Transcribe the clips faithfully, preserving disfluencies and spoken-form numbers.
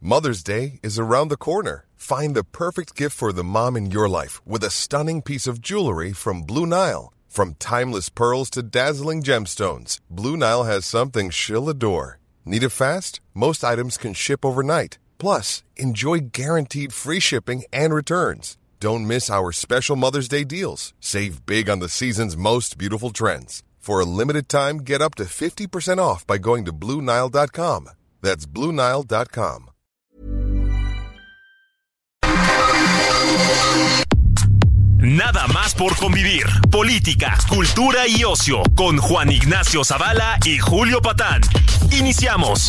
Mother's Day is around the corner. Find the perfect gift for the mom in your life with a stunning piece of jewelry from Blue Nile. From timeless pearls to dazzling gemstones, Blue Nile has something she'll adore. Need it fast? Most items can ship overnight. Plus, enjoy guaranteed free shipping and returns. Don't miss our special Mother's Day deals. Save big on the season's most beautiful trends. For a limited time, get up to fifty percent off by going to Blue Nile dot com. That's Blue Nile dot com. Nada más por convivir. Política, cultura y ocio con Juan Ignacio Zavala y Julio Patán. Iniciamos.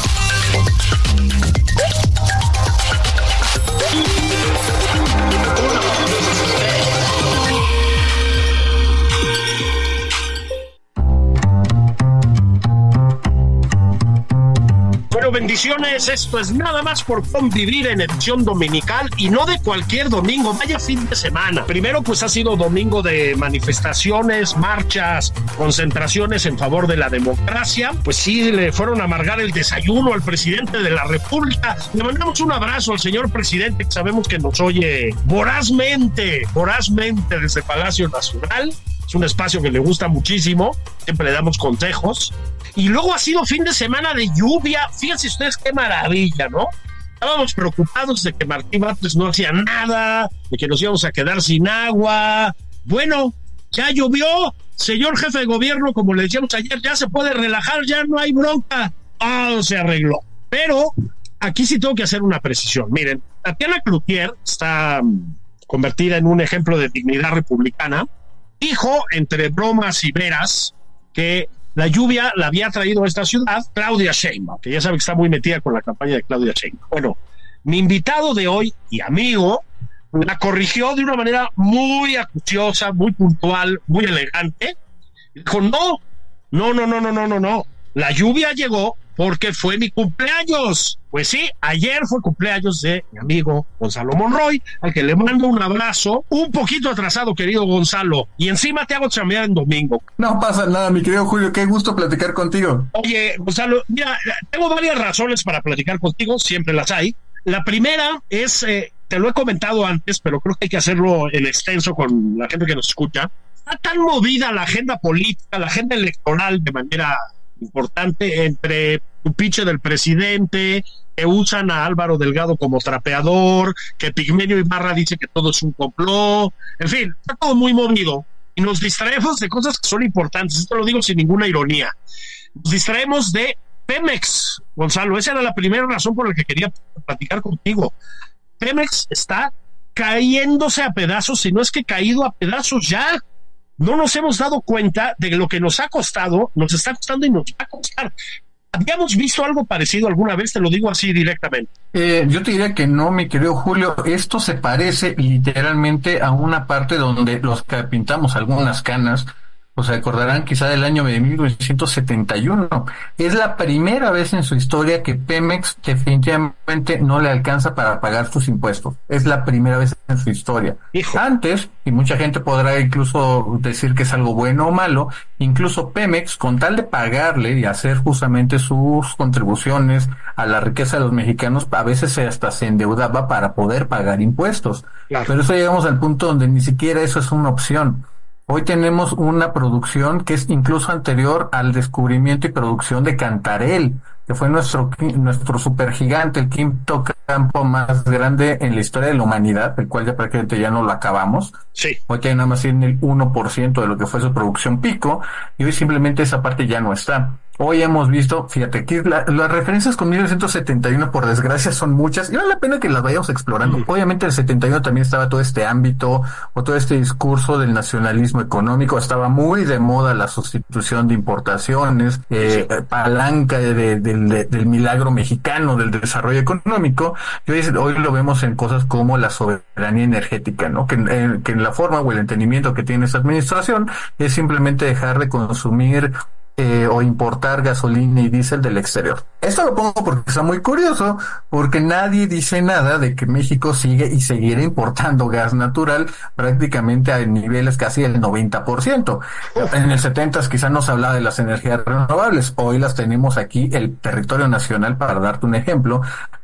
Bueno, bendiciones, esto es Nada más por convivir en edición dominical y no de cualquier domingo, vaya fin de semana. Primero pues ha sido domingo de manifestaciones, marchas, concentraciones en favor de la democracia. Pues sí, le fueron a amargar el desayuno al presidente de la República. Le mandamos un abrazo al señor presidente, que sabemos que nos oye vorazmente, vorazmente desde Palacio Nacional. Es un espacio que le gusta muchísimo, siempre le damos consejos. Y luego ha sido fin de semana de lluvia. Fíjense ustedes qué maravilla, ¿no? Estábamos preocupados de que Martí Batres no hacía nada, de que nos íbamos a quedar sin agua. Bueno, ya llovió. Señor jefe de gobierno, como le decíamos ayer, ya se puede relajar, ya no hay bronca. Ah, se arregló. Pero aquí sí tengo que hacer una precisión. Miren, Tatiana Cloutier está convertida en un ejemplo de dignidad republicana. Dijo, entre bromas y veras, que la lluvia la había traído a esta ciudad Claudia Sheinbaum, que ya sabe que está muy metida con la campaña de Claudia Sheinbaum. Bueno, mi invitado de hoy y amigo la corrigió de una manera muy acuciosa, muy puntual, muy elegante. Dijo, no, no, no, no, no, no, no, no. La lluvia llegó porque fue mi cumpleaños. Pues sí, ayer fue cumpleaños de mi amigo Gonzalo Monroy, al que le mando un abrazo, un poquito atrasado, querido Gonzalo, y encima te hago chambear en domingo. No pasa nada, mi querido Julio, qué gusto platicar contigo. Oye, Gonzalo, mira, tengo varias razones para platicar contigo, siempre las hay. La primera es, eh, te lo he comentado antes, pero creo que hay que hacerlo en extenso con la gente que nos escucha. Está tan movida la agenda política, la agenda electoral de manera importante, entre un pinche del presidente, que usan a Álvaro Delgado como trapeador, que Pigmenio Ibarra dice que todo es un complot, en fin, está todo muy movido y nos distraemos de cosas que son importantes. Esto lo digo sin ninguna ironía. Nos distraemos de Pemex, Gonzalo. Esa era la primera razón por la que quería platicar contigo. Pemex está cayéndose a pedazos, si no es que caído a pedazos ya. No nos hemos dado cuenta de lo que nos ha costado, nos está costando y nos va a costar. ¿Habíamos visto algo parecido alguna vez? Te lo digo así directamente. Eh, yo te diría que no, mi querido Julio. Esto se parece literalmente a una parte donde los que pintamos algunas canas, pues se acordarán quizá del año de mil novecientos setenta y uno. Es la primera vez en su historia que Pemex definitivamente no le alcanza para pagar sus impuestos. Es la primera vez en su historia. Hijo. Antes, y mucha gente podrá incluso decir que es algo bueno o malo, incluso Pemex, con tal de pagarle y hacer justamente sus contribuciones a la riqueza de los mexicanos, a veces hasta se endeudaba para poder pagar impuestos. Claro. Pero eso llegamos al punto donde ni siquiera eso es una opción. Hoy tenemos una producción que es incluso anterior al descubrimiento y producción de Cantarell, que fue nuestro nuestro supergigante, el quinto campo más grande en la historia de la humanidad, el cual ya prácticamente ya no lo acabamos. Sí. Hoy tiene nada más en el uno por ciento de lo que fue su producción pico, y hoy simplemente esa parte ya no está. Hoy hemos visto, fíjate, aquí la, las referencias con mil novecientos setenta y uno, por desgracia, son muchas, y vale la pena que las vayamos explorando. Mm. Obviamente en el setenta y uno también estaba todo este ámbito, o todo este discurso del nacionalismo económico, estaba muy de moda la sustitución de importaciones, eh, sí. palanca de, de, de, de, del milagro mexicano, del desarrollo económico, y hoy, hoy lo vemos en cosas como la soberanía energética, ¿no? Que, eh, que en la forma o el entendimiento que tiene esta administración es simplemente dejar de consumir Eh, o importar gasolina y diésel del exterior. Esto lo pongo porque está muy curioso, porque nadie dice nada de que México sigue y seguirá importando gas natural prácticamente a niveles casi del noventa por ciento. En el setenta quizá no se hablaba de las energías renovables, hoy las tenemos aquí, el territorio nacional, para darte un ejemplo,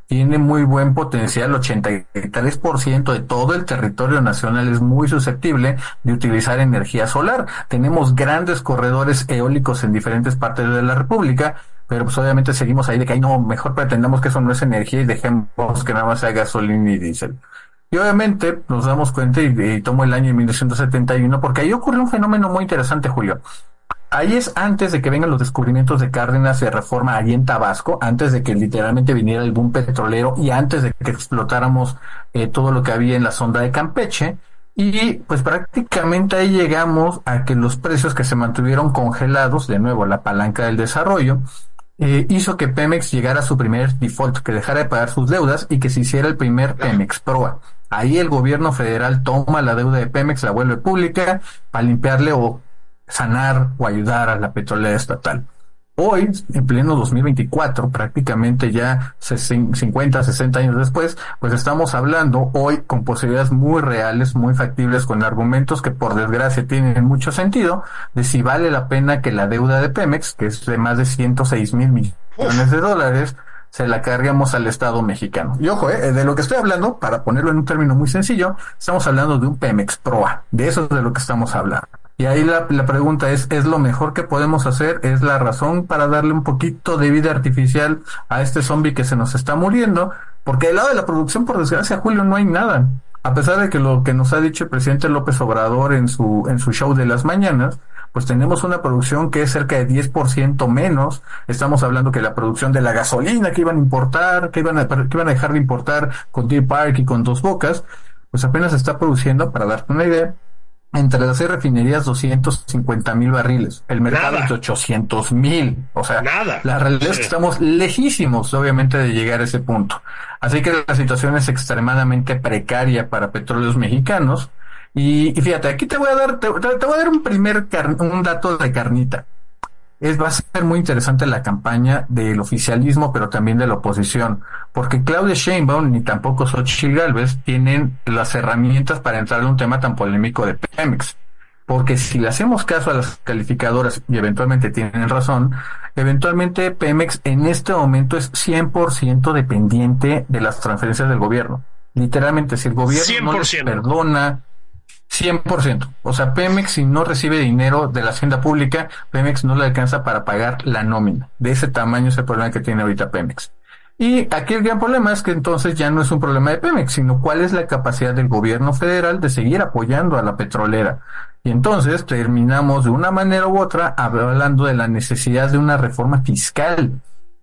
tiene muy buen potencial, ochenta y tres por ciento de todo el territorio nacional es muy susceptible de utilizar energía solar. Tenemos grandes corredores eólicos en diferentes partes de la República, pero pues obviamente seguimos ahí de que ay, no, mejor pretendamos que eso no es energía y dejemos que nada más sea gasolina y diésel. Y obviamente nos damos cuenta, y, y tomo el año de mil novecientos setenta y uno, porque ahí ocurrió un fenómeno muy interesante, Julio. Ahí es antes de que vengan los descubrimientos de Cárdenas y de Reforma allí en Tabasco, antes de que literalmente viniera el boom petrolero y antes de que explotáramos eh, todo lo que había en la sonda de Campeche. Y pues prácticamente ahí llegamos a que los precios que se mantuvieron congelados, de nuevo la palanca del desarrollo, eh, hizo que Pemex llegara a su primer default, que dejara de pagar sus deudas y que se hiciera el primer Pemex Proa. Ahí el gobierno federal toma la deuda de Pemex, la vuelve pública para limpiarle o sanar o ayudar a la petrolera estatal. Hoy, en pleno dos mil veinticuatro, prácticamente ya cincuenta, sesenta años después, pues estamos hablando hoy con posibilidades muy reales, muy factibles, con argumentos que por desgracia tienen mucho sentido, de si vale la pena que la deuda de Pemex, que es de más de ciento seis mil millones de dólares, se la cargamos al Estado mexicano. Y ojo, eh, de lo que estoy hablando, para ponerlo en un término muy sencillo, estamos hablando de un Pemex Proa, de eso es de lo que estamos hablando. Y ahí la, la pregunta es, ¿es lo mejor que podemos hacer? ¿Es la razón para darle un poquito de vida artificial a este zombie que se nos está muriendo? Porque del lado de la producción, por desgracia, Julio, no hay nada. A pesar de que lo que nos ha dicho el presidente López Obrador en su, en su show de las mañanas, pues tenemos una producción que es cerca de diez por ciento menos. Estamos hablando que la producción de la gasolina que iban a importar, que iban a, que iban a dejar de importar con Deer Park y con Dos Bocas, pues apenas se está produciendo, para darte una idea, entre las seis refinerías doscientos cincuenta mil barriles, el mercado Nada. es de ochocientos mil, o sea, Nada. la realidad es Sí. que estamos lejísimos obviamente de llegar a ese punto, así que la situación es extremadamente precaria para petróleos mexicanos, y, y fíjate, aquí te voy a dar, te, te voy a dar un primer, car- un dato de carnita. Es, va a ser muy interesante la campaña del oficialismo, pero también de la oposición, porque Claudia Sheinbaum ni tampoco Xochitl Gálvez tienen las herramientas para entrar en un tema tan polémico de Pemex. Porque si le hacemos caso a las calificadoras, y eventualmente tienen razón, eventualmente Pemex en este momento es cien por ciento dependiente de las transferencias del gobierno. Literalmente, si el gobierno cien por ciento. no les perdona, cien por ciento. O sea, Pemex, si no recibe dinero de la hacienda pública, Pemex no le alcanza para pagar la nómina. De ese tamaño es el problema que tiene ahorita Pemex. Y aquí el gran problema es que entonces ya no es un problema de Pemex, sino cuál es la capacidad del gobierno federal de seguir apoyando a la petrolera. Y entonces terminamos de una manera u otra hablando de la necesidad de una reforma fiscal.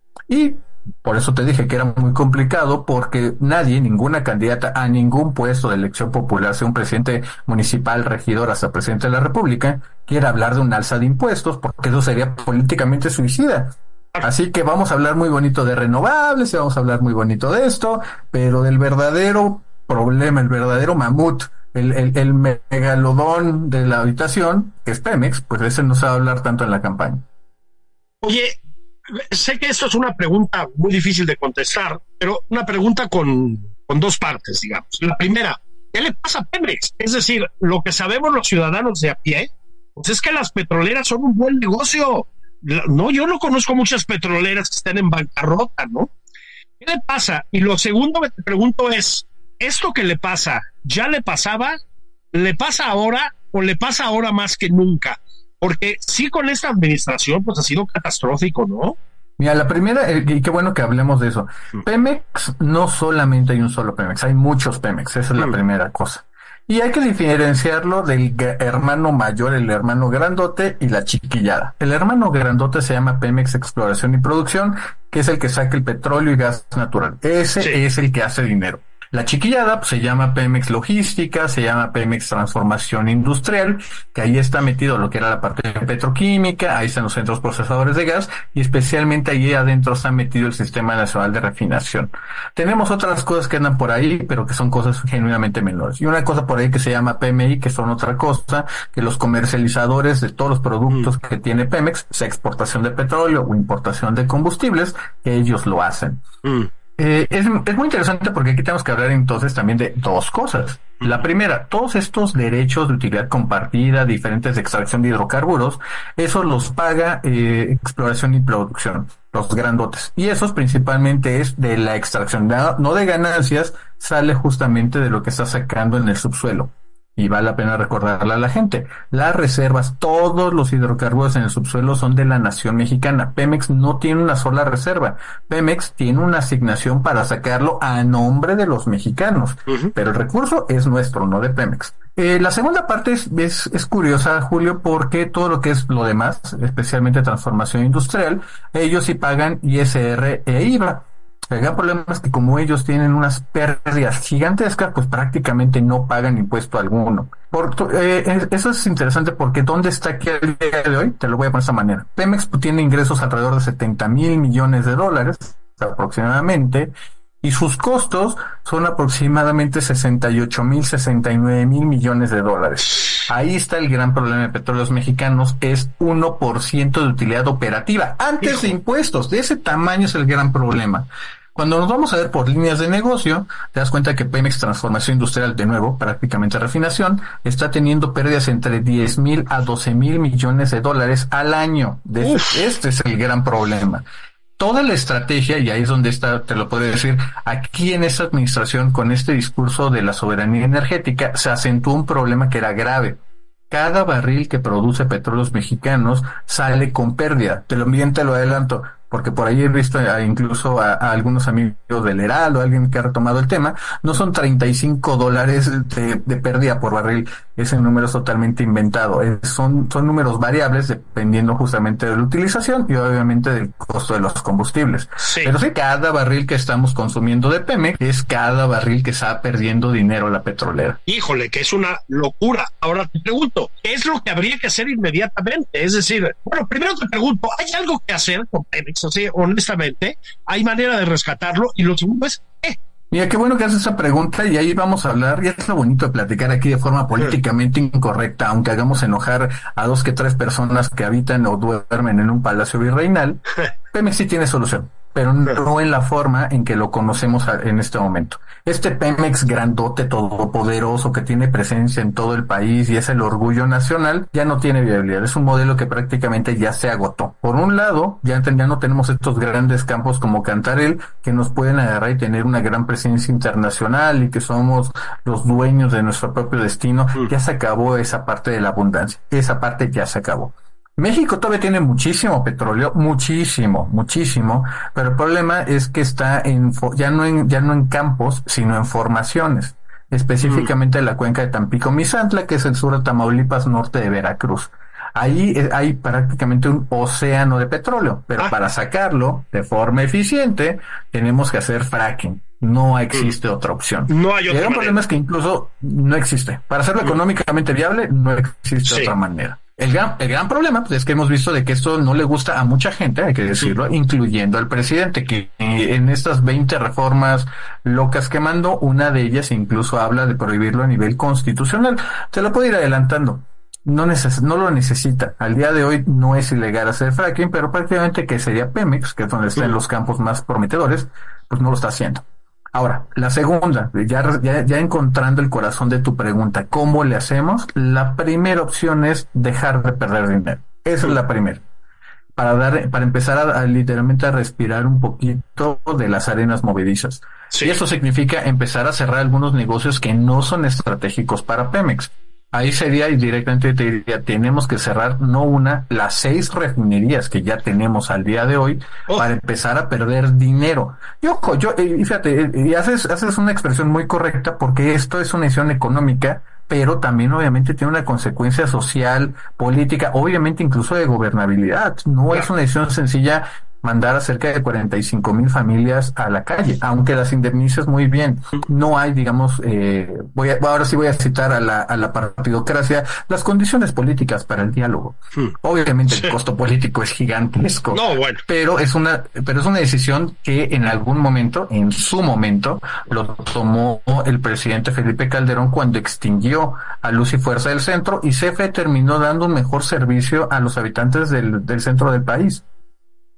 Y por eso te dije que era muy complicado, porque nadie, ninguna candidata a ningún puesto de elección popular, sea un presidente municipal, regidor, hasta presidente de la República, quiere hablar de un alza de impuestos, porque eso sería políticamente suicida. Así que vamos a hablar muy bonito de renovables, y vamos a hablar muy bonito de esto, pero del verdadero problema, el verdadero mamut, el, el, el megalodón de la habitación, que es Pemex, pues de ese no se va a hablar tanto en la campaña. Oye, sé que esto es una pregunta muy difícil de contestar, pero una pregunta con, con dos partes, digamos. La primera, ¿qué le pasa a Pemex? Es decir, lo que sabemos los ciudadanos de a pie, pues es que las petroleras son un buen negocio. No, yo no conozco muchas petroleras que estén en bancarrota, ¿no? ¿Qué le pasa? Y lo segundo que te pregunto es, ¿esto que le pasa ya le pasaba? ¿Le pasa ahora o le pasa ahora más que nunca? Porque sí, con esta administración pues ha sido catastrófico, ¿no? Mira, la primera, eh, y qué bueno que hablemos de eso. Pemex, no solamente hay un solo Pemex, hay muchos Pemex, esa es la Mm. primera cosa. Y hay que diferenciarlo del g- hermano mayor, el hermano grandote y la chiquillada. El hermano grandote se llama Pemex Exploración y Producción, que es el que saca el petróleo y gas natural. Ese Sí. es el que hace dinero. La chiquillada pues, se llama Pemex Logística, se llama Pemex Transformación Industrial, que ahí está metido lo que era la parte petroquímica, ahí están los centros procesadores de gas, y especialmente ahí adentro está metido el Sistema Nacional de Refinación. Tenemos otras cosas que andan por ahí, pero que son cosas genuinamente menores. Y una cosa por ahí que se llama P M I, que son otra cosa, que los comercializadores de todos los productos mm. que tiene Pemex, sea exportación de petróleo o importación de combustibles, que ellos lo hacen. Mm. Eh, es, es muy interesante porque aquí tenemos que hablar entonces también de dos cosas. La primera, todos estos derechos de utilidad compartida, diferentes de extracción de hidrocarburos, eso los paga eh, exploración y producción. los grandotes. Y esos principalmente es de la extracción, no de ganancias, sale justamente de lo que está sacando en el subsuelo. Y vale la pena recordarle a la gente, las reservas, todos los hidrocarburos en el subsuelo son de la nación mexicana. Pemex no tiene una sola reserva. Pemex tiene una asignación para sacarlo a nombre de los mexicanos, uh-huh. pero el recurso es nuestro, no de Pemex. Eh, la segunda parte es, es, es curiosa, Julio, porque todo lo que es lo demás, especialmente transformación industrial, ellos sí pagan I S R e I V A. El gran problema es que como ellos tienen unas pérdidas gigantescas, pues prácticamente no pagan impuesto alguno. Por, eh, eso es interesante porque ¿dónde está aquí el día de hoy? Te lo voy a poner de esta manera. Pemex pues, tiene ingresos alrededor de setenta mil millones de dólares aproximadamente, y sus costos son aproximadamente sesenta y ocho mil, sesenta y nueve mil millones de dólares. Ahí está el gran problema de Petróleos Mexicanos, es uno por ciento de utilidad operativa, antes Hijo. de impuestos. De ese tamaño es el gran problema. Cuando nos vamos a ver por líneas de negocio, te das cuenta que Pemex Transformación Industrial, de nuevo, prácticamente refinación, está teniendo pérdidas entre diez mil a doce mil millones de dólares al año. De ese, este es el gran problema. Toda la estrategia, y ahí es donde está, te lo puedo decir, aquí en esta administración, con este discurso de la soberanía energética, se acentuó un problema que era grave. Cada barril que produce Petróleos Mexicanos sale con pérdida. Te lo bien te lo adelanto, porque por ahí he visto a, incluso a, a algunos amigos del Heraldo, alguien que ha retomado el tema, no son treinta y cinco dólares de, de pérdida por barril, ese número es totalmente inventado, es, son, son números variables dependiendo justamente de la utilización y obviamente del costo de los combustibles. Sí. Pero sí, cada barril que estamos consumiendo de Pemex es cada barril que está perdiendo dinero la petrolera. Híjole, que es una locura. Ahora te pregunto, ¿qué es lo que habría que hacer inmediatamente? Es decir, bueno, primero te pregunto, ¿hay algo que hacer con Pemex? O sea, honestamente, ¿hay manera de rescatarlo? Y lo segundo es, ¿qué? Mira, qué bueno que haces esa pregunta y ahí vamos a hablar, y es lo bonito de platicar aquí de forma políticamente incorrecta, aunque hagamos enojar a dos que tres personas que habitan o duermen en un palacio virreinal. Pemex sí tiene solución, pero no en la forma en que lo conocemos en este momento. Este Pemex grandote, todopoderoso, que tiene presencia en todo el país y es el orgullo nacional, ya no tiene viabilidad. Es un modelo que prácticamente ya se agotó. Por un lado, ya, ya no tenemos estos grandes campos como Cantarell, que nos pueden agarrar y tener una gran presencia internacional y que somos los dueños de nuestro propio destino. Ya se acabó esa parte de la abundancia. Esa parte ya se acabó. México todavía tiene muchísimo petróleo, muchísimo, muchísimo, pero el problema es que está en, ya no en, ya no en campos, sino en formaciones, específicamente en la cuenca de Tampico-Misantla, que es el sur de Tamaulipas, norte de Veracruz. Ahí hay prácticamente un océano de petróleo, pero ah. para sacarlo de forma eficiente tenemos que hacer fracking. No existe mm. otra opción. No hay otra y el problema es que incluso no existe. Para hacerlo mm. económicamente viable, no existe sí. otra manera. El gran, el gran problema pues, es que hemos visto de que esto no le gusta a mucha gente, hay que decirlo, sí. incluyendo al presidente, que eh, en estas veinte reformas locas que mandó, una de ellas incluso habla de prohibirlo a nivel constitucional. Te lo puedo ir adelantando. No, neces- no lo necesita. Al día de hoy no es ilegal hacer fracking, pero prácticamente que sería Pemex, que es donde están sí. los campos más prometedores, pues no lo está haciendo. Ahora, la segunda, ya, ya, ya encontrando el corazón de tu pregunta, ¿cómo le hacemos? La primera opción es dejar de perder dinero. Esa es la primera. Para dar, para empezar a, a literalmente a respirar un poquito de las arenas movedizas. Sí. Y eso significa empezar a cerrar algunos negocios que no son estratégicos para Pemex. Ahí sería, y directamente te diría, tenemos que cerrar no una, las seis refinerías que ya tenemos al día de hoy oh. para empezar a perder dinero. Y ojo, yo, y fíjate, y haces, haces una expresión muy correcta porque esto es una decisión económica, pero también obviamente tiene una consecuencia social, política, obviamente incluso de gobernabilidad. No claro. es una decisión sencilla mandar a cerca de cuarenta y cinco mil familias a la calle, aunque las indemnices muy bien. No hay, digamos, eh, voy a, ahora sí voy a citar a la, a la partidocracia, las condiciones políticas para el diálogo. Hmm. Obviamente sí. el costo político es gigantesco, no, bueno. pero es una, pero es una decisión que en algún momento, en su momento, lo tomó el presidente Felipe Calderón cuando extinguió a Luz y Fuerza del Centro, y C F E terminó dando un mejor servicio a los habitantes del, del centro del país.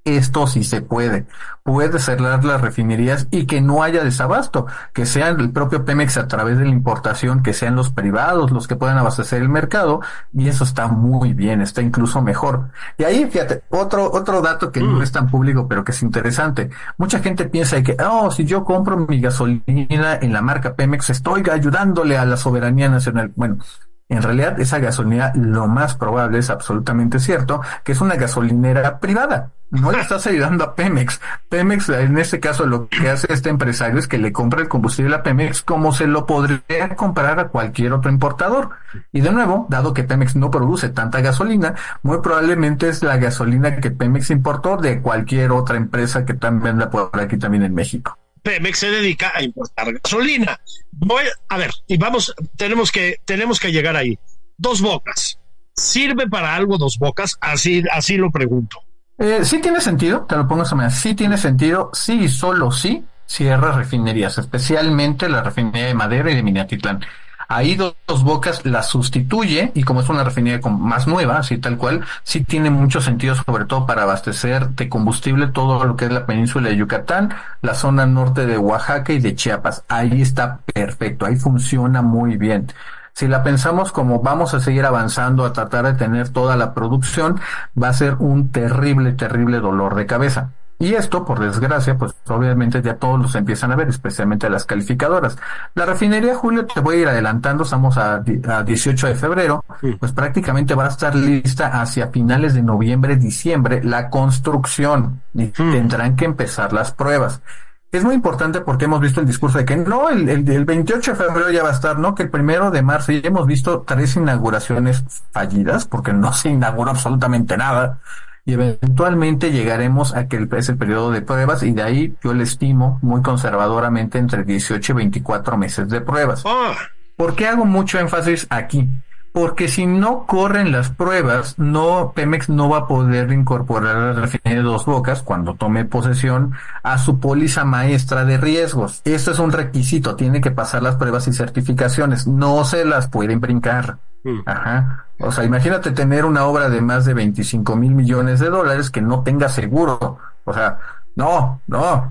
Esto sí se puede. Puede cerrar las refinerías y que no haya desabasto, que sean el propio Pemex a través de la importación, que sean los privados los que puedan abastecer el mercado, y eso está muy bien, está incluso mejor. Y ahí, fíjate, otro otro dato que no es tan público, pero que es interesante. Mucha gente piensa que, oh, si yo compro mi gasolina en la marca Pemex, estoy ayudándole a la soberanía nacional. Bueno, en realidad esa gasolina, lo más probable es absolutamente cierto, que es una gasolinera privada. No le estás ayudando a Pemex. Pemex, en este caso, lo que hace este empresario es que le compra el combustible a Pemex como se lo podría comprar a cualquier otro importador. Y de nuevo, dado que Pemex no produce tanta gasolina, muy probablemente es la gasolina que Pemex importó de cualquier otra empresa que también anda por aquí también en México. Pemex se dedica a importar gasolina. Voy, a ver, y vamos, tenemos que, tenemos que llegar ahí. Dos Bocas. ¿Sirve para algo Dos Bocas? Así, así lo pregunto. Eh, sí tiene sentido, te lo pongo de esta manera, sí tiene sentido, sí y solo sí cierra refinerías, especialmente la refinería de Madero y de Minatitlán. Ahí Dos Bocas la sustituye, y como es una refinería más nueva, así tal cual, sí tiene mucho sentido, sobre todo para abastecer de combustible todo lo que es la península de Yucatán, la zona norte de Oaxaca y de Chiapas. Ahí está perfecto, ahí funciona muy bien. Si la pensamos como vamos a seguir avanzando a tratar de tener toda la producción, va a ser un terrible, terrible dolor de cabeza. Y esto, por desgracia, pues obviamente ya todos los empiezan a ver, especialmente las calificadoras. La refinería, Julio, te voy a ir adelantando, estamos a, a dieciocho de febrero, pues prácticamente va a estar lista hacia finales de noviembre, diciembre, la construcción, y tendrán que empezar las pruebas. Es muy importante porque hemos visto el discurso de que no, el, el, el veintiocho de febrero ya va a estar, ¿no? Que el primero de marzo ya hemos visto tres inauguraciones fallidas porque no se inauguró absolutamente nada. Y eventualmente llegaremos a que es el periodo de pruebas, y de ahí yo le estimo muy conservadoramente entre dieciocho y veinticuatro meses de pruebas. ¿Por qué hago mucho énfasis aquí? Porque si no corren las pruebas, no, Pemex no va a poder incorporar a la refinería de Dos Bocas cuando tome posesión a su póliza maestra de riesgos. Esto es un requisito, tiene que pasar las pruebas y certificaciones, no se las pueden brincar. Mm. Ajá. O sea, imagínate tener una obra de más de veinticinco mil millones de dólares que no tenga seguro. O sea, no, no.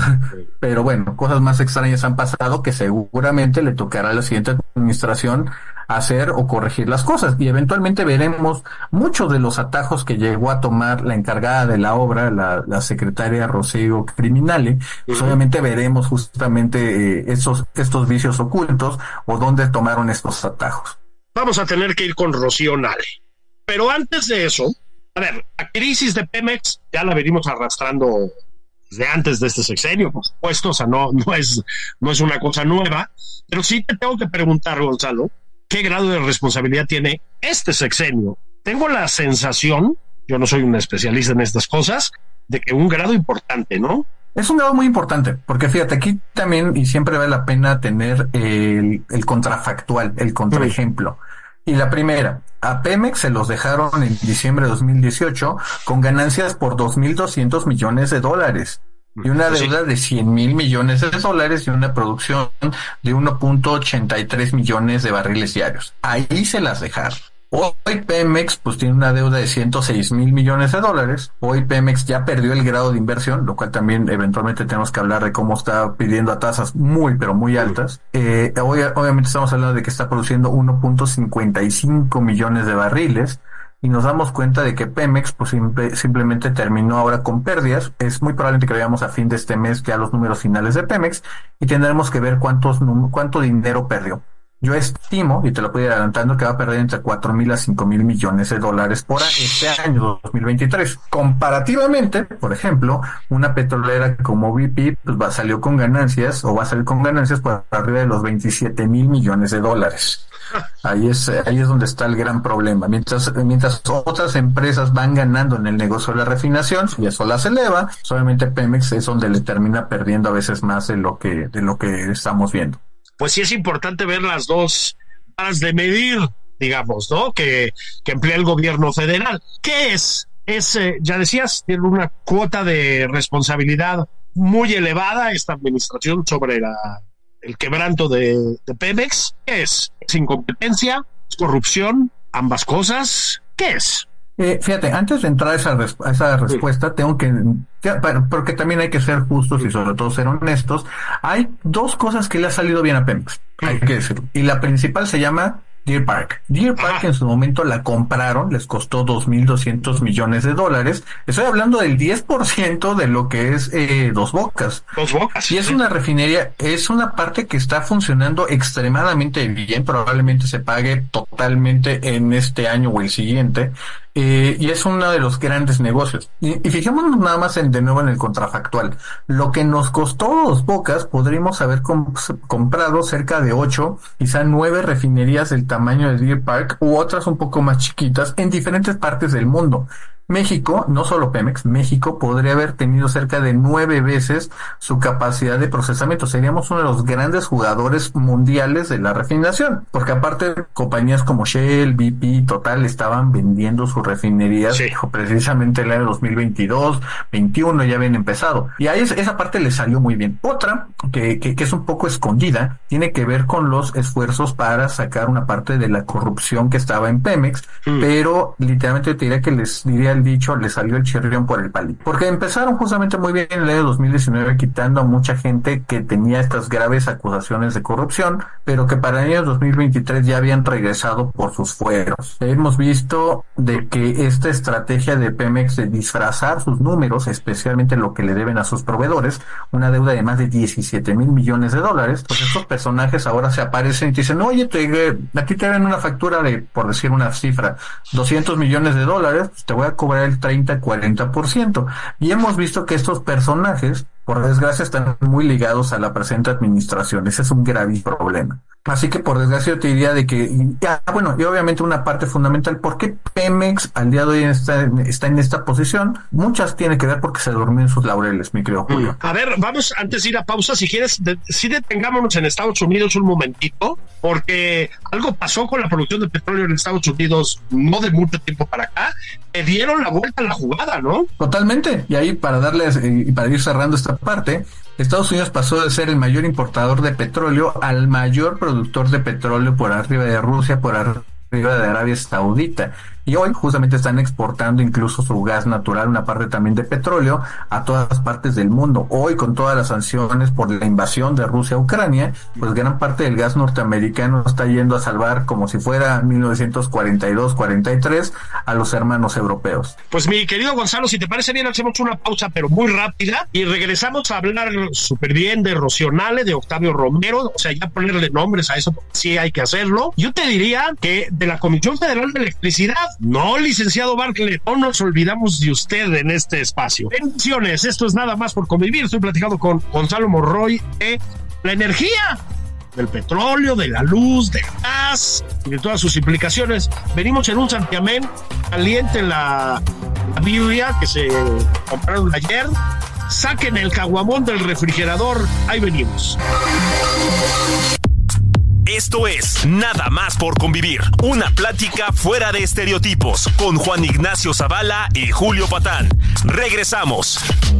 Pero bueno, cosas más extrañas han pasado que seguramente le tocará a la siguiente administración hacer o corregir las cosas, y eventualmente veremos muchos de los atajos que llegó a tomar la encargada de la obra, la, la secretaria Rocío Criminale. Pues uh-huh. Obviamente veremos justamente eh, esos, estos vicios ocultos o dónde tomaron estos atajos. Vamos a tener que ir con Rocío Nale. Pero antes de eso, a ver, la crisis de Pemex ya la venimos arrastrando desde antes de este sexenio, por supuesto, o sea, no, no es, no es una cosa nueva, pero sí te tengo que preguntar, Gonzalo, ¿qué grado de responsabilidad tiene este sexenio? Tengo la sensación, yo no soy un especialista en estas cosas, de que un grado importante, ¿no? Es un grado muy importante, porque fíjate, aquí también, y siempre vale la pena tener el, el contrafactual, el contraejemplo. Y la primera, a Pemex se los dejaron en diciembre de dos mil dieciocho con ganancias por dos mil doscientos millones de dólares. Y una deuda de cien mil millones de dólares y una producción de uno punto ochenta y tres millones de barriles diarios. Ahí se las dejaron. Hoy Pemex pues tiene una deuda de ciento seis mil millones de dólares. Hoy Pemex ya perdió el grado de inversión, lo cual también eventualmente tenemos que hablar de cómo está pidiendo a tasas muy pero muy altas. Eh, hoy obviamente estamos hablando de que está produciendo uno punto cincuenta y cinco millones de barriles. Y nos damos cuenta de que Pemex pues simple, simplemente terminó ahora con pérdidas. Es muy probable que veamos a fin de este mes ya los números finales de Pemex y tendremos que ver cuántos cuánto dinero perdió. Yo estimo, y te lo puedo ir adelantando, que va a perder entre cuatro mil a cinco mil millones de dólares por este año dos mil veintitrés. Comparativamente, por ejemplo, una petrolera como B P pues va, salió con ganancias o va a salir con ganancias por arriba de los veintisiete mil millones de dólares. Ahí es, ahí es donde está el gran problema. Mientras, mientras otras empresas van ganando en el negocio de la refinación y eso las eleva, solamente Pemex es donde le termina perdiendo a veces más de lo que, de lo que estamos viendo. Pues sí es importante ver las dos varas de medir, digamos, ¿no? Que, que emplea el gobierno federal. ¿Qué es? Es, eh, ya decías, tiene una cuota de responsabilidad muy elevada esta administración sobre la el quebranto de, de Pemex. ¿Qué es? ¿Es incompetencia? ¿Es corrupción? ¿Ambas cosas? ¿Qué es? Eh, fíjate, antes de entrar a esa, res- a esa respuesta, tengo que, que- para- porque también hay que ser justos y sobre todo ser honestos. Hay dos cosas que le ha salido bien a Pemex, hay que decirlo. Y la principal se llama Deer Park. Deer Park Ajá. en su momento la compraron, les costó dos mil doscientos millones de dólares. Estoy hablando del diez por ciento de lo que es eh, Dos Bocas. Dos Bocas. Y es una refinería, es una parte que está funcionando extremadamente bien, probablemente se pague totalmente en este año o el siguiente, eh, y es uno de los grandes negocios. Y, y fijémonos nada más en, de nuevo en el contrafactual. Lo que nos costó Dos Bocas, podríamos haber com- comprado cerca de ocho, quizá nueve refinerías del tamaño de Deer Park u otras un poco más chiquitas en diferentes partes del mundo. México, no solo Pemex, México podría haber tenido cerca de nueve veces su capacidad de procesamiento. Seríamos uno de los grandes jugadores mundiales de la refinación, porque aparte compañías como Shell, B P, Total estaban vendiendo sus refinerías, Sí. precisamente el año dos mil veintidós, veintiuno ya habían empezado. Y ahí es- esa parte le salió muy bien. Otra, que, que, que es un poco escondida, tiene que ver con los esfuerzos para sacar una parte de la corrupción que estaba en Pemex, Mm. pero literalmente te diría que les diría el dicho, le salió el chirrión por el palito. Porque empezaron justamente muy bien en el año dos mil diecinueve quitando a mucha gente que tenía estas graves acusaciones de corrupción, pero que para el año dos mil veintitrés ya habían regresado por sus fueros. Hemos visto de que esta estrategia de Pemex de disfrazar sus números, especialmente lo que le deben a sus proveedores, una deuda de más de diecisiete mil millones de dólares, pues estos personajes ahora se aparecen y te dicen, oye, te, a ti te dan una factura de, por decir una cifra, doscientos millones de dólares, pues te voy a cobrar el treinta cuarenta por ciento. Y hemos visto que estos personajes, por desgracia, están muy ligados a la presente administración. Ese es un grave problema. Así que por desgracia yo te diría de que, ya, bueno, y obviamente una parte fundamental, ¿por qué Pemex al día de hoy está, está en esta posición? Muchas tiene que ver porque se durmió en sus laureles, mi querido Julio. A ver, vamos, antes de ir a pausa, si quieres, de, sí detengámonos en Estados Unidos un momentito, porque algo pasó con la producción de petróleo en Estados Unidos no de mucho tiempo para acá, le dieron la vuelta a la jugada, ¿no? Totalmente, y ahí para darles eh, y para ir cerrando esta parte, Estados Unidos pasó de ser el mayor importador de petróleo al mayor productor de petróleo por arriba de Rusia, por arriba de Arabia Saudita. Y hoy justamente están exportando incluso su gas natural, una parte también de petróleo, a todas partes del mundo. Hoy, con todas las sanciones por la invasión de Rusia a Ucrania, pues gran parte del gas norteamericano está yendo a salvar, como si fuera mil novecientos cuarenta y dos cuarenta y tres, a los hermanos europeos. Pues mi querido Gonzalo, si te parece bien, hacemos una pausa, pero muy rápida, y regresamos a hablar súper bien de Rocionale, de Octavio Romero, o sea, ya ponerle nombres a eso, porque sí hay que hacerlo. Yo te diría que de la Comisión Federal de Electricidad, no, licenciado Bartlett, no nos olvidamos de usted en este espacio. Bendiciones, esto es Nada Más por Convivir. Estoy platicando con Gonzalo Monroy de la energía, del petróleo, de la luz, del gas y de todas sus implicaciones. Venimos en un santiamén caliente en la, la Biblia que se compraron ayer. Saquen el caguamón del refrigerador, ahí venimos. Esto es Nada Más por Convivir, una plática fuera de estereotipos con Juan Ignacio Zavala y Julio Patán. Regresamos.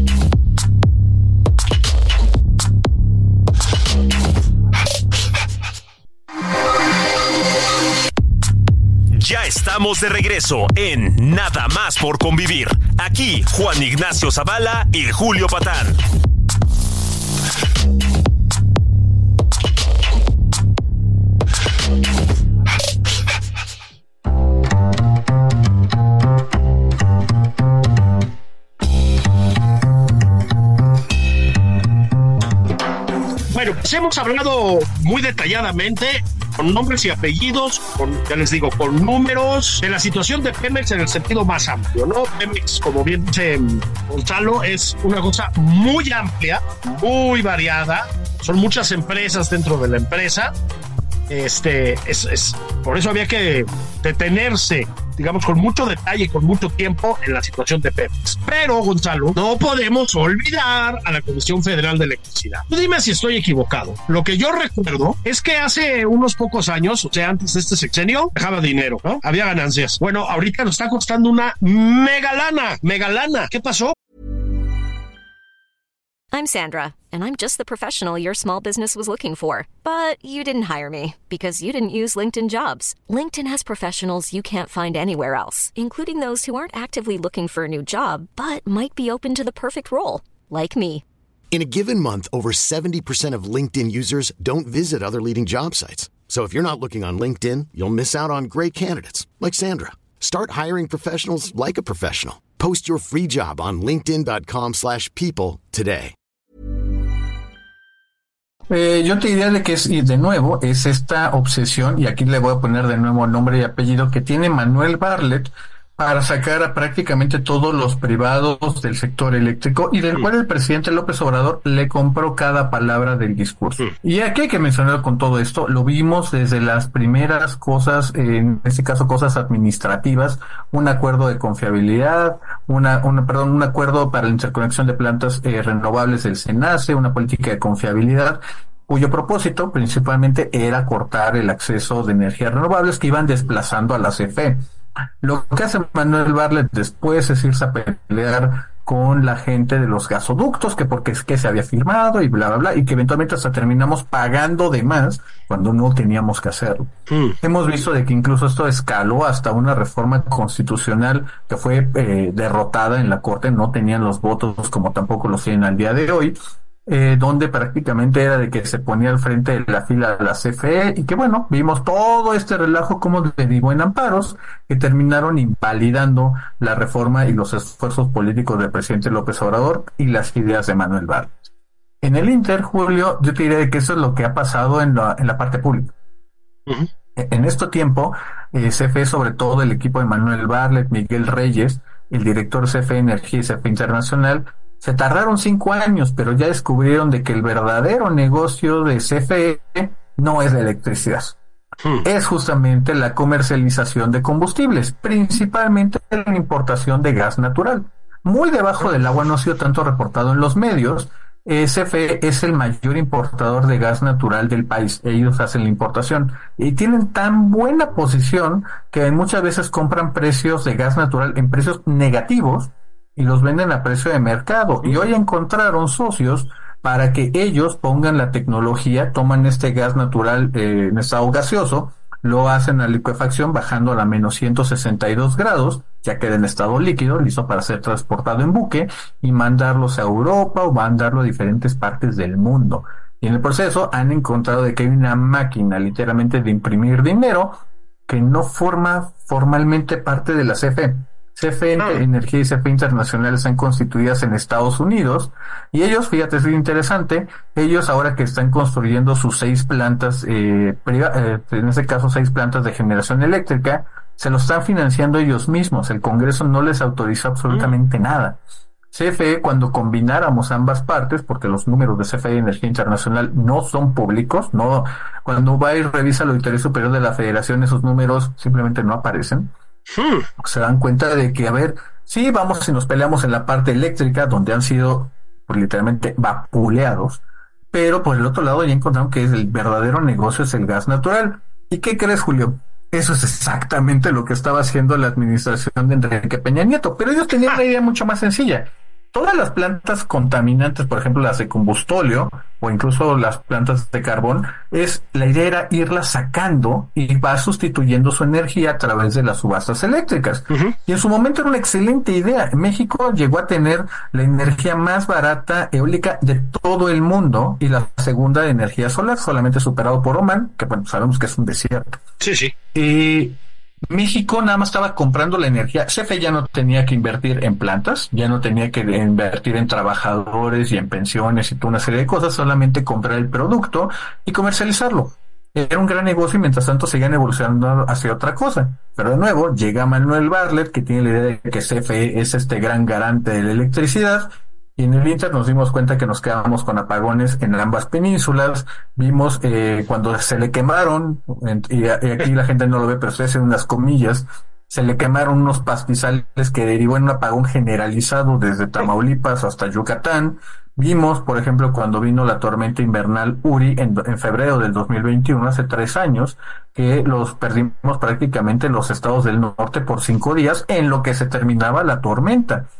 Ya estamos de regreso en Nada Más por Convivir. Aquí Juan Ignacio Zavala y Julio Patán. Bueno, pues hemos hablado muy detalladamente, con nombres y apellidos, con, ya les digo, con números, de la situación de Pemex en el sentido más amplio, ¿no? Pemex, como bien dice Gonzalo, es una cosa muy amplia, muy variada, son muchas empresas dentro de la empresa. Este, es, es, por eso había que detenerse, digamos, con mucho detalle, con mucho tiempo en la situación de Pemex. Pero, Gonzalo, no podemos olvidar a la Comisión Federal de Electricidad. Tú dime si estoy equivocado. Lo que yo recuerdo es que hace unos pocos años, o sea, antes de este sexenio, dejaba dinero, ¿no? Había ganancias. Bueno, ahorita nos está costando una megalana, megalana. ¿Qué pasó? I'm Sandra, and I'm just the professional your small business was looking for. But you didn't hire me because you didn't use LinkedIn Jobs. LinkedIn has professionals you can't find anywhere else, including those who aren't actively looking for a new job, but might be open to the perfect role, like me. In a given month, over seventy percent of LinkedIn users don't visit other leading job sites. So if you're not looking on LinkedIn, you'll miss out on great candidates like Sandra. Start hiring professionals like a professional. Post your free job on linkedin.com slash people today. Eh, yo te diría de que es, y de nuevo, es esta obsesión, y aquí le voy a poner de nuevo nombre y apellido, que tiene Manuel Bartlett para sacar a prácticamente todos los privados del sector eléctrico, y del mm. cual el presidente López Obrador le compró cada palabra del discurso. Mm. Y aquí hay que mencionar con todo esto, lo vimos desde las primeras cosas, en este caso cosas administrativas, un acuerdo de confiabilidad, una, una perdón, un acuerdo para la interconexión de plantas eh, renovables del SENACE, una política de confiabilidad, cuyo propósito principalmente era cortar el acceso de energías renovables que iban desplazando a la C F E. Lo que hace Manuel Bartlett después es irse a pelear con la gente de los gasoductos, que porque es que se había firmado y bla, bla, bla, y que eventualmente hasta terminamos pagando de más cuando no teníamos que hacerlo. Mm. Hemos visto de que incluso esto escaló hasta una reforma constitucional que fue eh, derrotada en la Corte, no tenían los votos como tampoco los tienen al día de hoy, Eh, donde prácticamente era de que se ponía al frente de la fila de la C F E, y que bueno, vimos todo este relajo como derivó en amparos que terminaron invalidando la reforma y los esfuerzos políticos del presidente López Obrador y las ideas de Manuel Bartlett. En el Inter, Julio, yo te diré que eso es lo que ha pasado en la, en la parte pública. Uh-huh. En este tiempo, eh, C F E, sobre todo el equipo de Manuel Bartlett, Miguel Reyes, el director C F E Energía y C F E Internacional, se tardaron cinco años, pero ya descubrieron de que el verdadero negocio de C F E no es la electricidad. Hmm. Es justamente la comercialización de combustibles, principalmente la importación de gas natural. Muy debajo del agua, no ha sido tanto reportado en los medios. eh, C F E es el mayor importador de gas natural del país. Ellos hacen la importación y tienen tan buena posición que muchas veces compran precios de gas natural en precios negativos y los venden a precio de mercado, y hoy encontraron socios para que ellos pongan la tecnología, toman este gas natural eh, en estado gaseoso, lo hacen a licuefacción bajando a menos ciento sesenta y dos grados, ya queda en estado líquido, listo para ser transportado en buque y mandarlos a Europa o mandarlo a diferentes partes del mundo. Y en el proceso han encontrado de que hay una máquina literalmente de imprimir dinero que no forma formalmente parte de la C F E. C F E ah. Energía y C F E Internacional están constituidas en Estados Unidos, y ellos, fíjate, es interesante, ellos ahora que están construyendo sus seis plantas, eh, priva- eh, en este caso seis plantas de generación eléctrica, se lo están financiando ellos mismos, el Congreso no les autorizó absolutamente mm. nada. C F E, cuando combináramos ambas partes, porque los números de C F E Energía Internacional no son públicos, no, cuando va y revisa la Auditoría Superior de la Federación, esos números simplemente no aparecen. Hmm. Se dan cuenta de que, a ver, sí, vamos y nos peleamos en la parte eléctrica, donde han sido pues, literalmente vapuleados, pero por el otro lado ya encontraron que es el verdadero negocio es el gas natural. ¿Y qué crees, Julio? Eso es exactamente lo que estaba haciendo la administración de Enrique Peña Nieto, pero ellos tenían una idea mucho más sencilla. Todas las plantas contaminantes, por ejemplo las de combustóleo o incluso las plantas de carbón, es la idea era irlas sacando y va sustituyendo su energía a través de las subastas eléctricas. Uh-huh. Y en su momento era una excelente idea. México llegó a tener la energía más barata eólica de todo el mundo y la segunda de energía solar, solamente superado por Oman, que bueno, sabemos que es un desierto. Sí, sí. Y México nada más estaba comprando la energía. C F E ya no tenía que invertir en plantas, ya no tenía que invertir en trabajadores y en pensiones y toda una serie de cosas, solamente comprar el producto y comercializarlo. Era un gran negocio y mientras tanto seguían evolucionando hacia otra cosa. Pero de nuevo llega Manuel Bartlett, que tiene la idea de que C F E es este gran garante de la electricidad. Y en el Inter nos dimos cuenta que nos quedábamos con apagones en ambas penínsulas. Vimos eh, cuando se le quemaron, y, y aquí la gente no lo ve, pero estoy haciendo unas comillas, se le quemaron unos pastizales que derivó en un apagón generalizado desde Tamaulipas hasta Yucatán. Vimos, por ejemplo, cuando vino la tormenta invernal Uri en, en febrero del dos mil veintiuno, hace tres años, que los perdimos prácticamente los estados del norte por cinco días en lo que se terminaba la tormenta.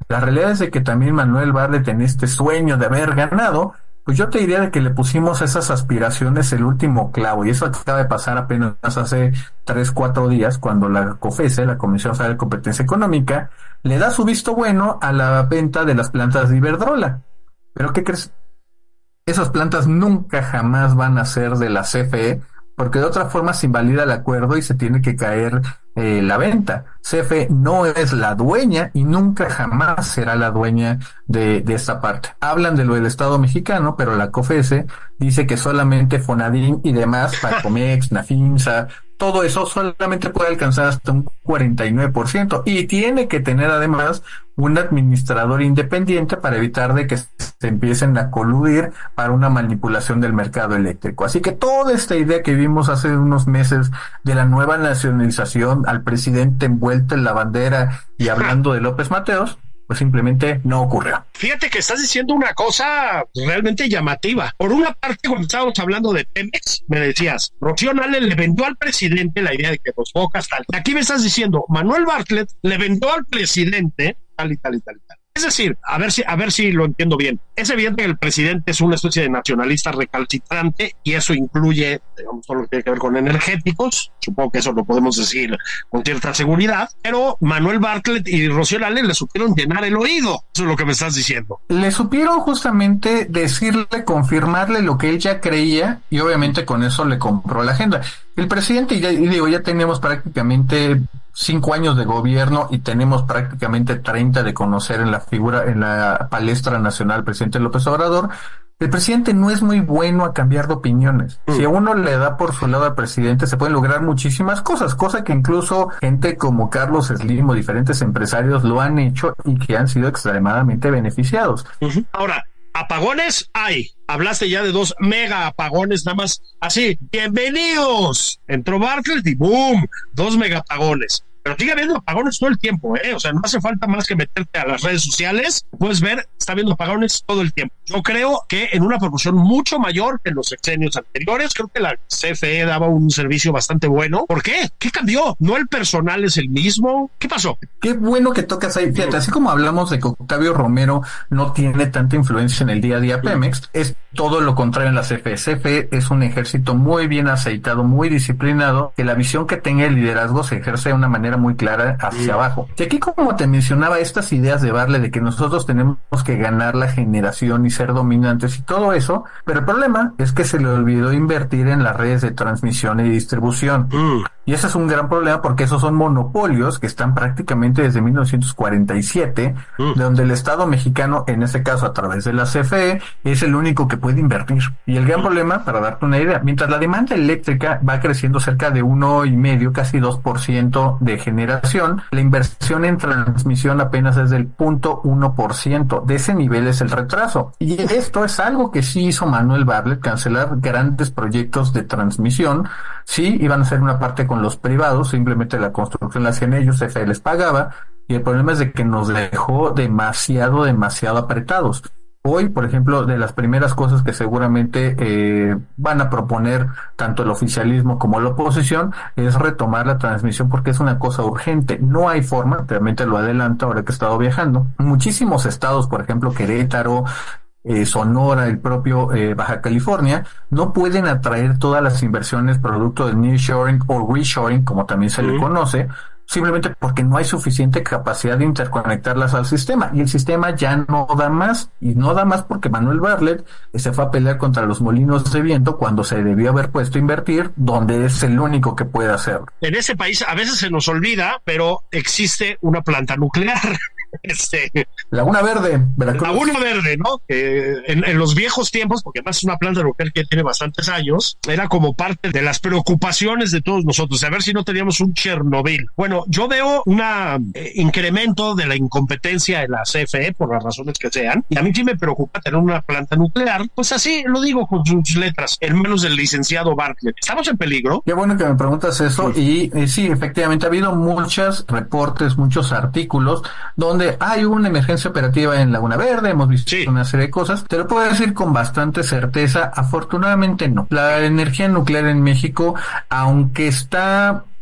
La realidad es de que también Manuel Bartlett, en este sueño de haber ganado, pues yo te diría de que le pusimos esas aspiraciones el último clavo, y eso acaba de pasar apenas hace tres, cuatro días, cuando la COFECE, la Comisión Federal de Competencia Económica, le da su visto bueno a la venta de las plantas de Iberdrola. ¿Pero qué crees? Esas plantas nunca jamás van a ser de la C F E, porque de otra forma se invalida el acuerdo y se tiene que caer eh, la venta. C F E no es la dueña y nunca jamás será la dueña de, de esta parte. Hablan de lo del Estado mexicano, pero la COFECE dice que solamente Fonadín y demás, Pacomex, Nafinsa, todo eso solamente puede alcanzar hasta un cuarenta y nueve por ciento, y tiene que tener además un administrador independiente para evitar de que se empiecen a coludir para una manipulación del mercado eléctrico. Así que toda esta idea que vimos hace unos meses de la nueva nacionalización, al presidente envuelto en la bandera y hablando de López Mateos, pues simplemente no ocurrió. Fíjate que estás diciendo una cosa realmente llamativa. Por una parte, cuando estábamos hablando de Pemex, me decías, Rocío Nale le vendió al presidente la idea de que Dos Bocas tal. Aquí me estás diciendo, Manuel Bartlett le vendió al presidente tal y tal y tal y tal. Es decir, a ver si, a ver si lo entiendo bien. Es evidente que el presidente es una especie de nacionalista recalcitrante, y eso incluye, digamos, todo lo que tiene que ver con energéticos. Supongo que eso lo podemos decir con cierta seguridad, pero Manuel Bartlett y Rocío Nale le supieron llenar el oído. Eso es lo que me estás diciendo. Le supieron justamente decirle, confirmarle lo que él ya creía, y obviamente con eso le compró la agenda. El presidente, ya, y digo, ya tenemos prácticamente cinco años de gobierno y tenemos prácticamente treinta de conocer en la figura, en la palestra nacional del presidente López Obrador. El presidente no es muy bueno a cambiar de opiniones. Mm. Si a uno le da por su lado al presidente, se pueden lograr muchísimas cosas, cosa que incluso gente como Carlos Slim o diferentes empresarios lo han hecho y que han sido extremadamente beneficiados. Uh-huh. Ahora, apagones hay. Hablaste ya de dos mega apagones, nada más así. Bienvenidos. Entró Bartlett y boom, dos mega apagones. Pero sigue habiendo apagones todo el tiempo, ¿eh? O sea, no hace falta más que meterte a las redes sociales. Puedes ver, está habiendo apagones todo el tiempo. Yo creo que en una proporción mucho mayor que en los sexenios anteriores. Creo que la C F E daba un servicio bastante bueno. ¿Por qué? ¿Qué cambió? ¿No el personal es el mismo? ¿Qué pasó? Qué bueno que tocas ahí. Fíjate, así como hablamos de que Octavio Romero no tiene tanta influencia en el día a día Pemex, es todo lo contrario en la C F E. C F E es un ejército muy bien aceitado, muy disciplinado, que la visión que tenga el liderazgo se ejerce de una manera muy clara hacia sí. abajo. Y aquí, como te mencionaba, estas ideas de Bartlett de que nosotros tenemos que ganar la generación y ser dominantes y todo eso, pero el problema es que se le olvidó invertir en las redes de transmisión y distribución. Mm. Y ese es un gran problema, porque esos son monopolios que están prácticamente desde mil novecientos cuarenta y siete, mm. donde el Estado mexicano, en este caso a través de la C F E, es el único que puede invertir. Y el gran mm. problema, para darte una idea, mientras la demanda eléctrica va creciendo cerca de uno y medio, casi dos por ciento de generación, la inversión en transmisión apenas es del cero punto uno por ciento. De ese nivel es el retraso. Y esto es algo que sí hizo Manuel Bartlett, cancelar grandes proyectos de transmisión. Sí, iban a ser una parte con los privados, simplemente la construcción la hacían ellos, C F E les pagaba, y el problema es de que nos dejó demasiado, demasiado apretados. Hoy, por ejemplo, de las primeras cosas que seguramente eh, van a proponer tanto el oficialismo como la oposición es retomar la transmisión, porque es una cosa urgente. No hay forma, realmente lo adelanto ahora que he estado viajando. Muchísimos estados, por ejemplo Querétaro, Eh, Sonora, el propio eh, Baja California, no pueden atraer todas las inversiones producto del nearshoring o reshoring, como también se le conoce, simplemente porque no hay suficiente capacidad de interconectarlas al sistema, y el sistema ya no da más, y no da más porque Manuel Bartlett se fue a pelear contra los molinos de viento cuando se debió haber puesto a invertir donde es el único que puede hacerlo. En ese país a veces se nos olvida, pero existe una planta nuclear. Este, Laguna Verde, Veracruz. Laguna Verde, ¿no? Que en, en los viejos tiempos, porque además es una planta nuclear que tiene bastantes años, era como parte de las preocupaciones de todos nosotros, a ver si no teníamos un Chernobyl. Bueno, yo veo un eh, incremento de la incompetencia en la C F E, por las razones que sean, y a mí sí me preocupa tener una planta nuclear, pues así lo digo con sus letras, en manos del licenciado Bartlett. ¿Estamos en peligro? Qué bueno que me preguntas eso, sí. y eh, sí, efectivamente ha habido muchos reportes, muchos artículos donde hay una emergencia operativa en Laguna Verde, hemos visto sí. una serie de cosas. Te lo puedo decir con bastante certeza, afortunadamente no. La energía nuclear en México, aunque está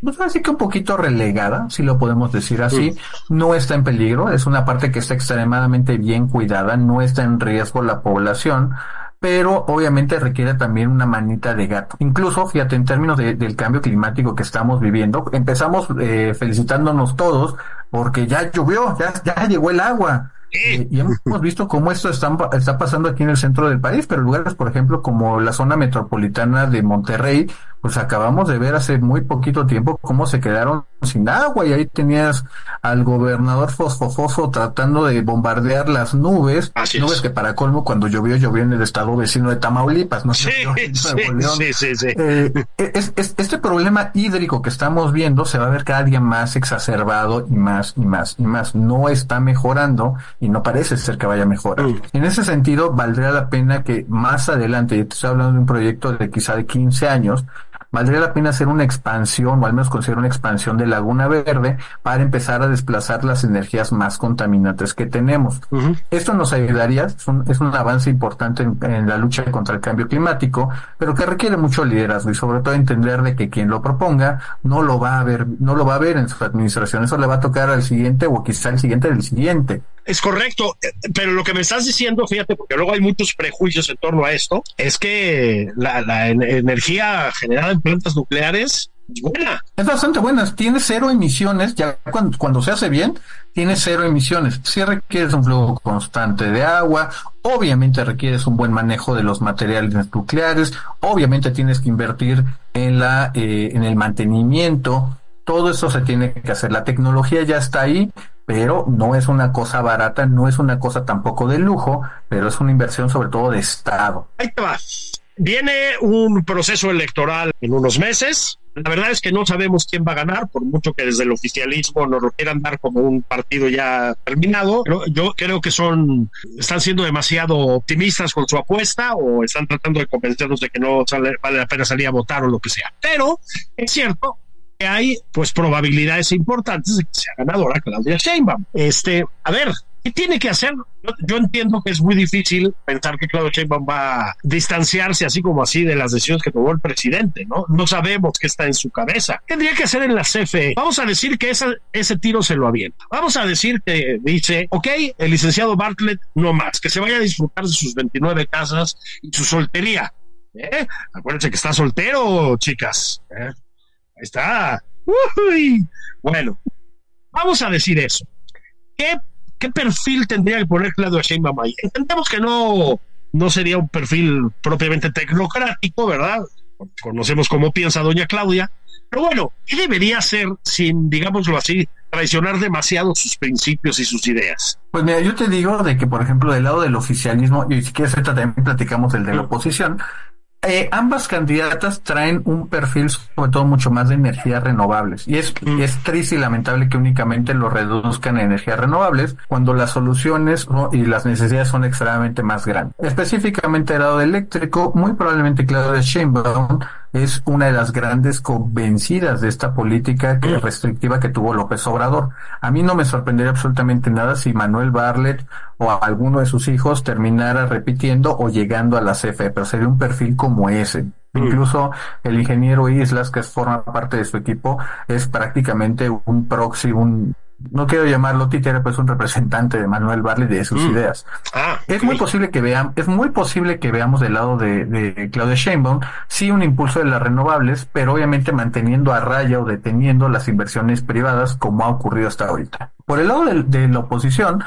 pues así que un poquito relegada, si lo podemos decir así. Mm. No está en peligro, es una parte que está extremadamente bien cuidada, no está en riesgo la población, pero obviamente requiere también una manita de gato. Incluso, fíjate, en términos de, del cambio climático que estamos viviendo, empezamos eh, felicitándonos todos porque ya llovió, ya, ya llegó el agua. Eh, y hemos visto cómo esto está, está pasando aquí en el centro del país, pero lugares, por ejemplo, como la zona metropolitana de Monterrey, pues acabamos de ver hace muy poquito tiempo cómo se quedaron sin agua, y ahí tenías al gobernador Fosfofofo tratando de bombardear las nubes, Así nubes es. que para colmo cuando llovió, llovió en el estado vecino de Tamaulipas, ¿no? Sí, sí, sí, sí, sí. Eh, es, es, este problema hídrico que estamos viendo se va a ver cada día más exacerbado y más y más y más. No está mejorando y no parece ser que vaya a mejorar. Mm. En ese sentido, valdría la pena que más adelante, yo te estoy hablando de un proyecto de quizá de quince años, valdría la pena hacer una expansión, o al menos considerar una expansión de Laguna Verde para empezar a desplazar las energías más contaminantes que tenemos. Uh-huh. Esto nos ayudaría, es un, es un avance importante en, en la lucha contra el cambio climático, pero que requiere mucho liderazgo y sobre todo entender de que quien lo proponga no lo va a ver, no lo va a ver en su administración, eso le va a tocar al siguiente o quizá al siguiente del siguiente. Es correcto, pero lo que me estás diciendo, fíjate, porque luego hay muchos prejuicios en torno a esto, es que la, la energía generada en plantas nucleares es buena. Es bastante buena, tiene cero emisiones, ya cuando, cuando se hace bien, tiene cero emisiones. Si requieres un flujo constante de agua, obviamente requieres un buen manejo de los materiales nucleares, obviamente tienes que invertir en la eh, en el mantenimiento. Todo eso se tiene que hacer. La tecnología ya está ahí, pero no es una cosa barata, no es una cosa tampoco de lujo, pero es una inversión sobre todo de Estado. Ahí te va. Viene un proceso electoral en unos meses. La verdad es que no sabemos quién va a ganar, por mucho que desde el oficialismo nos lo quieran dar como un partido ya terminado. Pero yo creo que son, están siendo demasiado optimistas con su apuesta, o están tratando de convencernos de que no sale, vale la pena salir a votar o lo que sea. Pero es cierto que hay pues probabilidades importantes de que sea ganadora Claudia Sheinbaum. Este, a ver, ¿qué tiene que hacer? Yo, yo entiendo que es muy difícil pensar que Claudia Sheinbaum va a distanciarse así como así de las decisiones que tomó el presidente, ¿no? No sabemos qué está en su cabeza. ¿Qué tendría que hacer en la C F E? Vamos a decir que esa, ese tiro se lo avienta. Vamos a decir que dice, ok, el licenciado Bartlett no más, que se vaya a disfrutar de sus veintinueve casas y su soltería. ¿Eh? Acuérdense que está soltero, chicas. ¿Eh? Ahí está. Uy. Bueno, vamos a decir eso. ¿Qué, qué perfil tendría que poner Claudia Sheinbaum ahí? Entendemos que no, no sería un perfil propiamente tecnocrático, ¿verdad? Conocemos cómo piensa doña Claudia. Pero bueno, ¿qué debería hacer sin, digámoslo así, traicionar demasiado sus principios y sus ideas? Pues mira, yo te digo de que, por ejemplo, del lado del oficialismo, y si quieres ahorita también platicamos del de la oposición, Eh, ambas candidatas traen un perfil sobre todo mucho más de energías renovables, y es, mm. es triste y lamentable que únicamente lo reduzcan a energías renovables cuando las soluciones ¿no? y las necesidades son extremadamente más grandes. Específicamente del lado eléctrico, muy probablemente Claudia Sheinbaum es una de las grandes convencidas de esta política que, restrictiva que tuvo López Obrador. A mí no me sorprendería absolutamente nada si Manuel Bartlett o alguno de sus hijos terminara repitiendo o llegando a la C F E, pero sería un perfil como ese. Mm. Incluso el ingeniero Islas, que forma parte de su equipo, es prácticamente un proxy, un no quiero llamarlo títere, pues un representante de Manuel Bartlett de sus mm. ideas. Ah, es okay. muy posible que veamos, es muy posible que veamos del lado de, de Claudia Sheinbaum sí un impulso de las renovables, pero obviamente manteniendo a raya o deteniendo las inversiones privadas como ha ocurrido hasta ahorita. Por el lado de, de la oposición,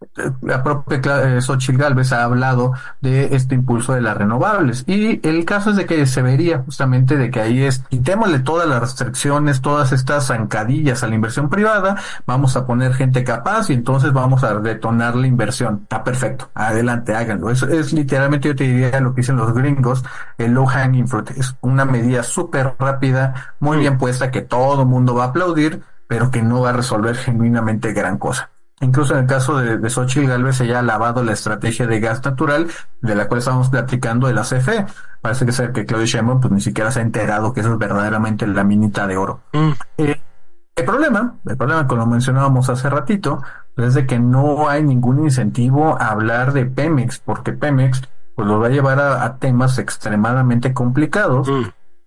la propia eh, Xochitl Gálvez ha hablado de este impulso de las renovables, y el caso es de que se vería justamente de que ahí es, quitémosle todas las restricciones, todas estas zancadillas a la inversión privada, vamos a poner gente capaz y entonces vamos a detonar la inversión. Está perfecto, adelante, háganlo. Eso es literalmente, yo te diría lo que dicen los gringos, el low hanging fruit. Es una medida súper rápida, muy bien puesta, que todo el mundo va a aplaudir, pero que no va a resolver genuinamente gran cosa. Incluso en el caso de, de Xochitl Gálvez, ella ha alabado la estrategia de gas natural de la cual estábamos platicando de la C F E. Parece que ser que Claudia Sheinbaum pues ni siquiera se ha enterado que eso es verdaderamente la minita de oro. Mm. Eh, el problema, el problema como lo mencionábamos hace ratito, es de que no hay ningún incentivo a hablar de Pemex, porque Pemex pues lo va a llevar a, a temas extremadamente complicados. Mm.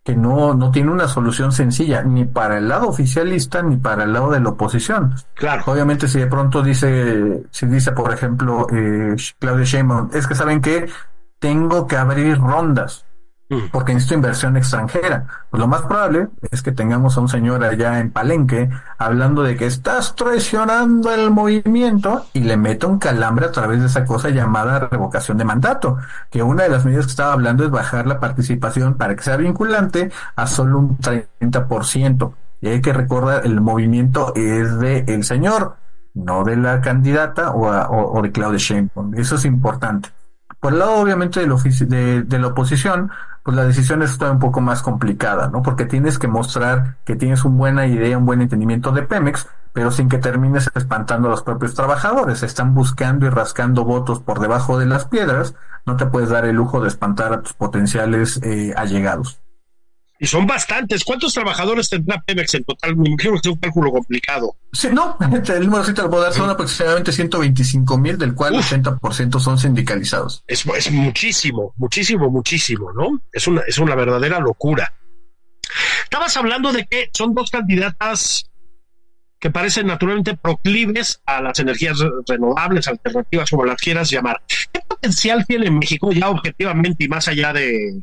que no, no tiene una solución sencilla, ni para el lado oficialista, ni para el lado de la oposición. Claro. Obviamente, si de pronto dice, si dice, por ejemplo, eh, Claudia Sheinbaum, es que ¿saben qué? Tengo que abrir rondas, porque necesito inversión extranjera. Pues lo más probable es que tengamos a un señor allá en Palenque hablando de que estás traicionando el movimiento y le mete un calambre a través de esa cosa llamada revocación de mandato, que una de las medidas que estaba hablando es bajar la participación para que sea vinculante a solo un treinta por ciento. Y hay que recordar, el movimiento es de el señor, no de la candidata o, a, o, o de Claudia Sheinbaum. Eso es importante. Por el lado, obviamente, de la, ofici- de, de la oposición, pues la decisión es todavía un poco más complicada, ¿no? Porque tienes que mostrar que tienes una buena idea, un buen entendimiento de Pemex, pero sin que termines espantando a los propios trabajadores. Están buscando y rascando votos por debajo de las piedras. No te puedes dar el lujo de espantar a tus potenciales eh, allegados. Y son bastantes. ¿Cuántos trabajadores tendrá Pemex en total? Me imagino que es un cálculo complicado. Sí, no, el número sí te lo puedo dar, son aproximadamente ciento veinticinco mil, del cual Uf. ochenta por ciento son sindicalizados. Es, es muchísimo, muchísimo, muchísimo, ¿no? Es una, es una verdadera locura. Estabas hablando de que son dos candidatas que parecen naturalmente proclives a las energías renovables, alternativas, como las quieras llamar. ¿Qué potencial tiene México, ya objetivamente y más allá de...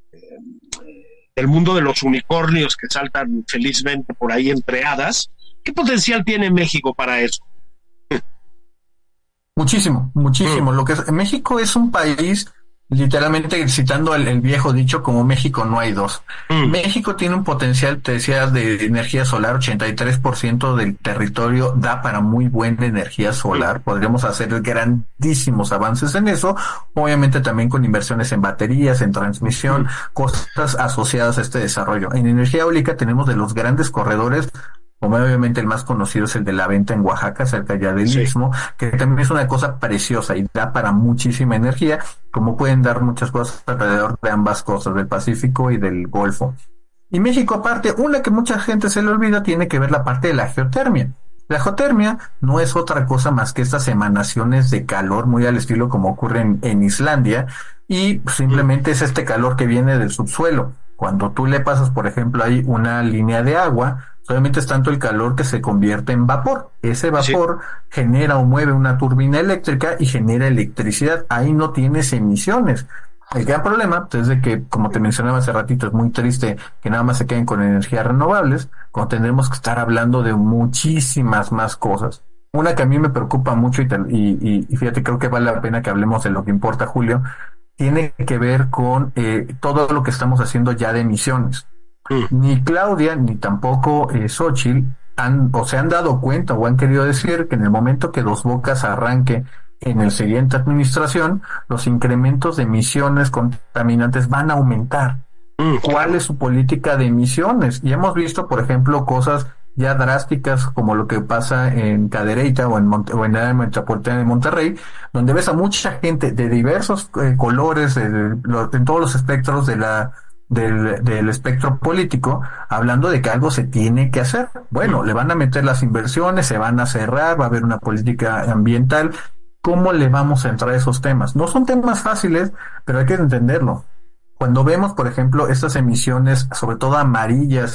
del mundo de los unicornios que saltan felizmente por ahí entre hadas? ¿Qué potencial tiene México para eso? Muchísimo, muchísimo. Mm. Lo que es, México es un país, literalmente citando el, el viejo dicho, como México no hay dos. Mm. México tiene un potencial, te decía, de energía solar. Ochenta y tres por ciento del territorio da para muy buena energía solar. Mm. Podríamos hacer grandísimos avances en eso, obviamente también con inversiones en baterías, en transmisión, mm. cosas asociadas a este desarrollo. En energía eólica tenemos de los grandes corredores, como obviamente el más conocido es el de La Venta en Oaxaca, cerca ya del sí. Istmo, que también es una cosa preciosa y da para muchísima energía, como pueden dar muchas cosas alrededor de ambas cosas, del Pacífico y del Golfo. Y México, aparte, una que mucha gente se le olvida, tiene que ver la parte de la geotermia. La geotermia no es otra cosa más que estas emanaciones de calor, muy al estilo como ocurre en, en Islandia, y simplemente es este calor que viene del subsuelo. Cuando tú le pasas, por ejemplo, ahí una línea de agua, solamente es tanto el calor que se convierte en vapor. Ese vapor sí. genera o mueve una turbina eléctrica y genera electricidad. Ahí no tienes emisiones. El gran problema es de que, como te mencionaba hace ratito, es muy triste que nada más se queden con energías renovables, cuando tendremos que estar hablando de muchísimas más cosas. Una que a mí me preocupa mucho y, te, y, y, y fíjate, creo que vale la pena que hablemos de lo que importa, Julio, tiene que ver con eh, todo lo que estamos haciendo ya de emisiones. Mm. Ni Claudia ni tampoco eh, Xochitl han o se han dado cuenta o han querido decir que en el momento que Dos Bocas arranque en el siguiente administración, los incrementos de emisiones contaminantes van a aumentar. Mm, ¿Cuál claro. es su política de emisiones? Y hemos visto, por ejemplo, cosas ya drásticas como lo que pasa en Cadereyta o en, Monte, o en la metropolitana de Monterrey, donde ves a mucha gente de diversos eh, colores, de, de, de, en todos los espectros de la del, del espectro político, hablando de que algo se tiene que hacer. Bueno, le van a meter las inversiones, se van a cerrar, va a haber una política ambiental. ¿Cómo le vamos a entrar a esos temas? No son temas fáciles, pero hay que entenderlo. Cuando vemos, por ejemplo, estas emisiones, sobre todo amarillas,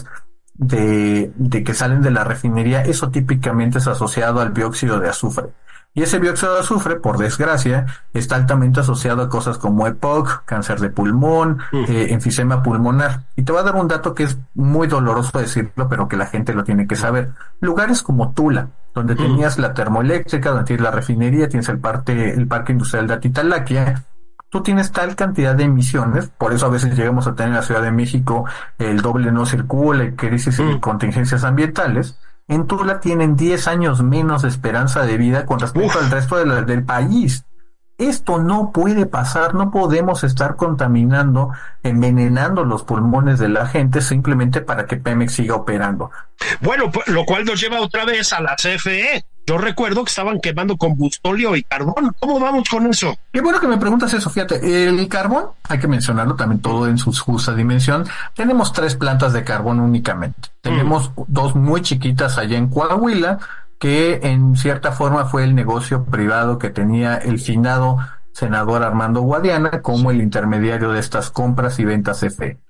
de, de que salen de la refinería, eso típicamente es asociado al dióxido de azufre. Y ese dióxido de azufre, por desgracia, está altamente asociado a cosas como E P O C, cáncer de pulmón, mm. eh, enfisema pulmonar. Y te voy a dar un dato que es muy doloroso decirlo, pero que la gente lo tiene que saber. Lugares como Tula, donde mm. tenías la termoeléctrica, donde tienes la refinería, tienes el, parte, el parque industrial de Atitalaquia, tú tienes tal cantidad de emisiones, por eso a veces llegamos a tener en la Ciudad de México el doble no circula, crisis mm. y contingencias ambientales. En Tula tienen diez años menos de esperanza de vida con respecto Uf. al resto de la, del país. Esto no puede pasar, no podemos estar contaminando, envenenando los pulmones de la gente simplemente para que Pemex siga operando. Bueno, lo cual nos lleva otra vez a la C F E. Yo recuerdo que estaban quemando combustóleo y carbón. ¿Cómo vamos con eso? Qué bueno que me preguntas eso, fíjate. El carbón, hay que mencionarlo también todo en su justa dimensión. Tenemos tres plantas de carbón únicamente. Mm. Tenemos dos muy chiquitas allá en Coahuila, que en cierta forma fue el negocio privado que tenía el finado senador Armando Guadiana como el intermediario de estas compras y ventas C F E.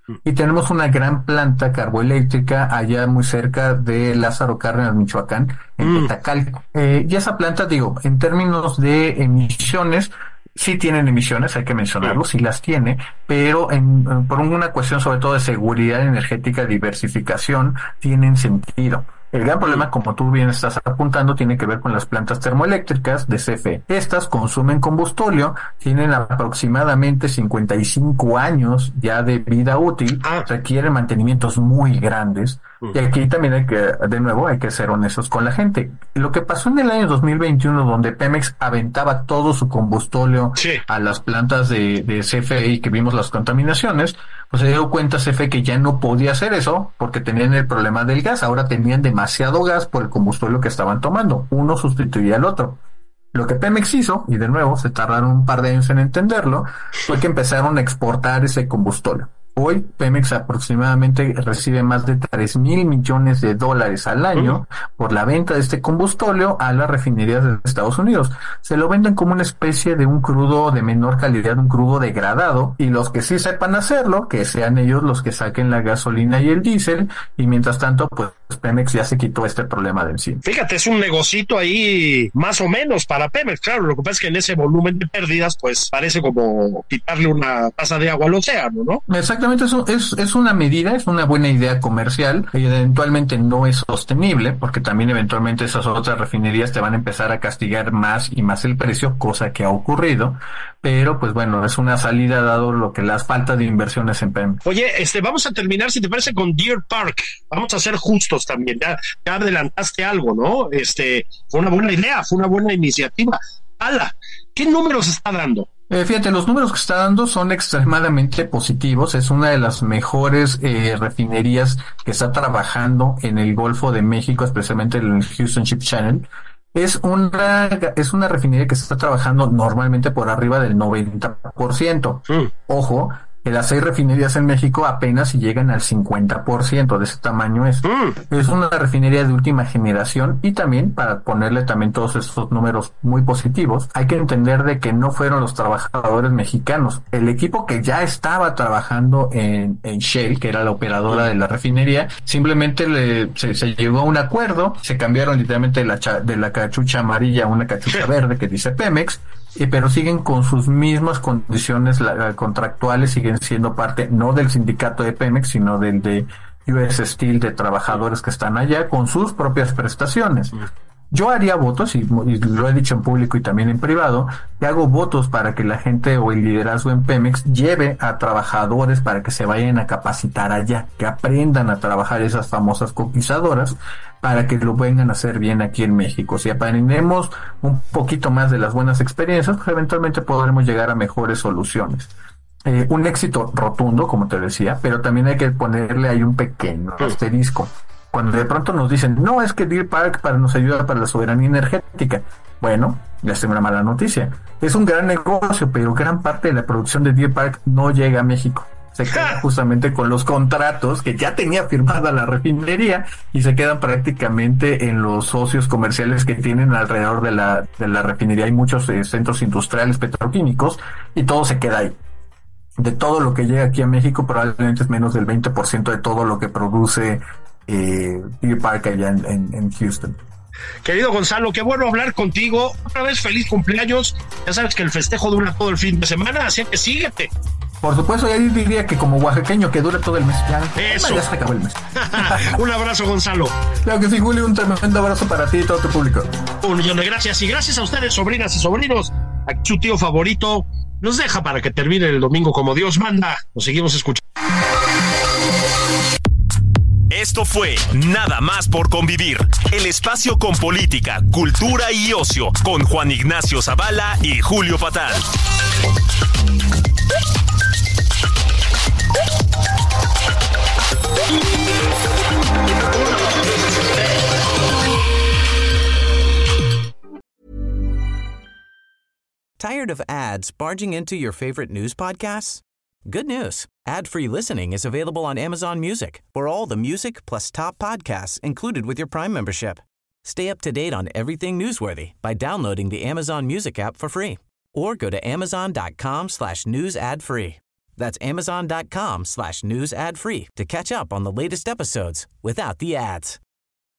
y tenemos una gran planta carboeléctrica allá muy cerca de Lázaro Cárdenas, Michoacán, en mm. Petacalco. Eh, y esa planta, digo, en términos de emisiones, sí tienen emisiones, hay que mencionarlo, sí las tiene, pero en, por una cuestión sobre todo de seguridad energética, diversificación, tienen sentido. El gran problema, como tú bien estás apuntando, tiene que ver con las plantas termoeléctricas de C F E. Estas consumen combustóleo, tienen aproximadamente cincuenta y cinco años ya de vida útil, ah. requieren mantenimientos muy grandes. Uh-huh. Y aquí también hay que, de nuevo, hay que ser honestos con la gente. Lo que pasó en el año dos mil veintiuno, donde Pemex aventaba todo su combustóleo sí. a las plantas de, de C F E y que vimos las contaminaciones, pues se dio cuenta C F E que ya no podía hacer eso porque tenían el problema del gas. Ahora tenían demasiado gas por el combustóleo que estaban tomando. Uno sustituía al otro. Lo que Pemex hizo, y de nuevo se tardaron un par de años en entenderlo, fue que empezaron a exportar ese combustóleo. Hoy Pemex aproximadamente recibe más de tres mil millones de dólares al año uh-huh. por la venta de este combustóleo a las refinerías de Estados Unidos. Se lo venden como una especie de un crudo de menor calidad, un crudo degradado, y los que sí sepan hacerlo, que sean ellos los que saquen la gasolina y el diésel, y mientras tanto, pues Pemex ya se quitó este problema de encima. Fíjate, es un negocito ahí más o menos para Pemex, claro, lo que pasa es que en ese volumen de pérdidas, pues parece como quitarle una taza de agua al océano, ¿no? Exactamente. Eso es, es una medida, es una buena idea comercial, y eventualmente no es sostenible, porque también eventualmente esas otras refinerías te van a empezar a castigar más y más el precio, cosa que ha ocurrido, pero pues bueno, es una salida dado lo que las faltas de inversiones en Pemex. Oye, este, vamos a terminar, si te parece, con Deer Park. Vamos a ser justos también, ya, ya adelantaste algo, ¿no? Este, fue una buena idea, fue una buena iniciativa. ¡Hala! ¿Qué números está dando? Eh, fíjate, los números que está dando son extremadamente positivos. Es una de las mejores eh, refinerías que está trabajando en el Golfo de México, especialmente en el Houston Ship Channel. Es una, es una refinería que está trabajando normalmente por arriba del noventa por ciento. Mm. Ojo, que las seis refinerías en México apenas si llegan al cincuenta por ciento de ese tamaño es. Mm. Es una refinería de última generación, y también, para ponerle también todos estos números muy positivos, hay que entender de que no fueron los trabajadores mexicanos. El equipo que ya estaba trabajando en, en Shell, que era la operadora de la refinería, simplemente le, se, se llegó a un acuerdo, se cambiaron literalmente de la, cha, de la cachucha amarilla a una cachucha verde que dice Pemex, Eh, pero siguen con sus mismas condiciones la, contractuales, siguen siendo parte no del sindicato de Pemex, sino del de U S Steel, de trabajadores que están allá, con sus propias prestaciones. Yo haría votos, y, y lo he dicho en público y también en privado, que hago votos para que la gente o el liderazgo en Pemex lleve a trabajadores para que se vayan a capacitar allá, que aprendan a trabajar esas famosas copizadoras, para que lo vengan a hacer bien aquí en México. Si aprendemos un poquito más de las buenas experiencias, pues eventualmente podremos llegar a mejores soluciones. Eh, un éxito rotundo, como te decía, pero también hay que ponerle ahí un pequeño asterisco. Cuando de pronto nos dicen, no, es que Deer Park para nos ayuda para la soberanía energética. Bueno, les tengo una mala noticia. Es un gran negocio, pero gran parte de la producción de Deer Park no llega a México. Se queda justamente con los contratos que ya tenía firmada la refinería, y se quedan prácticamente en los socios comerciales que tienen alrededor de la, de la refinería. Hay muchos eh, centros industriales petroquímicos, y todo se queda ahí. De todo lo que llega aquí a México, probablemente es menos del veinte por ciento de todo lo que produce eh, Deer Park allá en, en, en Houston. Querido Gonzalo, qué bueno hablar contigo. Otra vez feliz cumpleaños. Ya sabes que el festejo dura todo el fin de semana, así que síguete. Por supuesto, ya diría que como oaxaqueño que dura todo el mes. Ya, Eso. ya se acabó el mes. Un abrazo, Gonzalo. Claro que sí, Julio, un tremendo abrazo para ti y todo tu público. Un millón de gracias, y gracias a ustedes, sobrinas y sobrinos. Aquí su tío favorito nos deja para que termine el domingo como Dios manda. Nos seguimos escuchando. Esto fue Nada más por convivir, el espacio con política, cultura y ocio, con Juan Ignacio Zavala y Julio Patán. Tired of ads barging into your favorite news podcasts? Good news. Ad-free listening is available on Amazon Music for all the music plus top podcasts included with your Prime membership. Stay up to date on everything newsworthy by downloading the Amazon Music app for free, or go to amazon.com slash news ad free. That's amazon.com slash news ad free to catch up on the latest episodes without the ads.